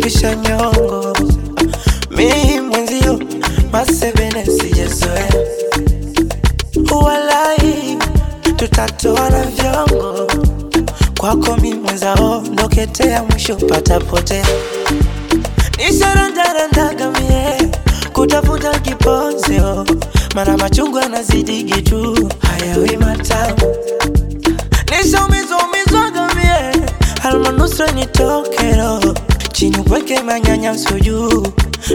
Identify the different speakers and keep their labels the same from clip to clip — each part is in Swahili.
Speaker 1: fupisha nyongo. Mimi mwenzio masebene sijazoea. Walai tutatoana vyongo. Kwako mimi mwenzao ndoketea mwisho patapotea. Nisharandarandaga mie kutafuta kiponzeo. Mana machungu yanazidi gitu hayawi matamu. Nishaumizwaga mie almanusra nitokero. Chini upweke manyanya msuju.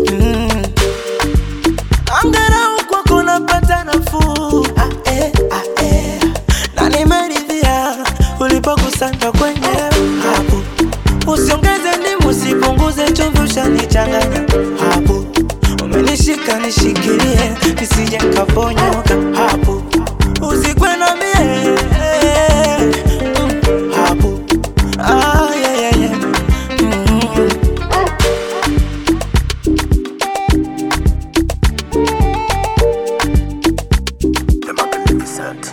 Speaker 1: Angarau kwako napata nafuu. Na nimeridhia ulipokusanya kwenye hapo. Usiongeze ndimu usipunguze chumvi ushanichanganya hapo. Umenishika nishikilie nisije nikaponyoka hapo. Usikwe na mie hapo. Yeah.
Speaker 2: The Magnificent.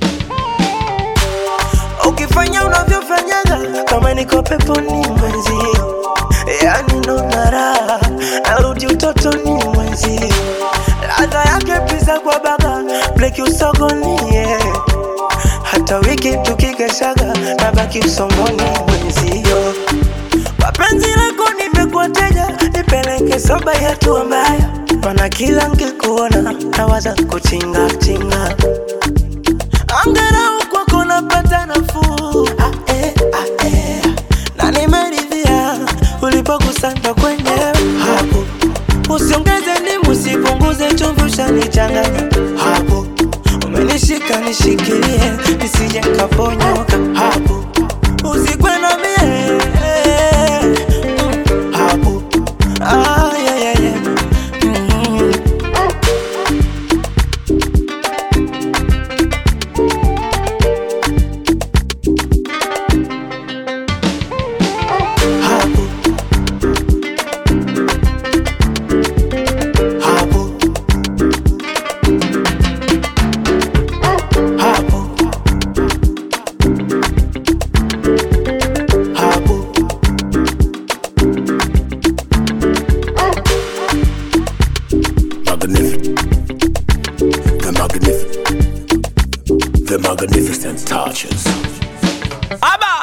Speaker 1: Ukifanya unavyofanyaga kama niko peponi mwenzio. Yani naona raha narudi utotoni mwenzio. Ladha yake pizza kwa baga bleki usogoni hata wiki tukikeshaga nabaki usongoni mwenzio. Mapenzi lako nimekuateja nipeleke soba yetu mbaya. Mana kila nkikuona nawaza kuchinga. Angarau kwako napata nafuu. Na nimeridhia ulipokusanya kwenye hapo. Usiongeze ndimu usipunguze chumvi ushanichanganya hapo. Umenishika nishikilie nisije nikaponyoka hapo. Usikwe na mie hapo. Yeah.
Speaker 2: The Magnificent touches.
Speaker 1: Abba!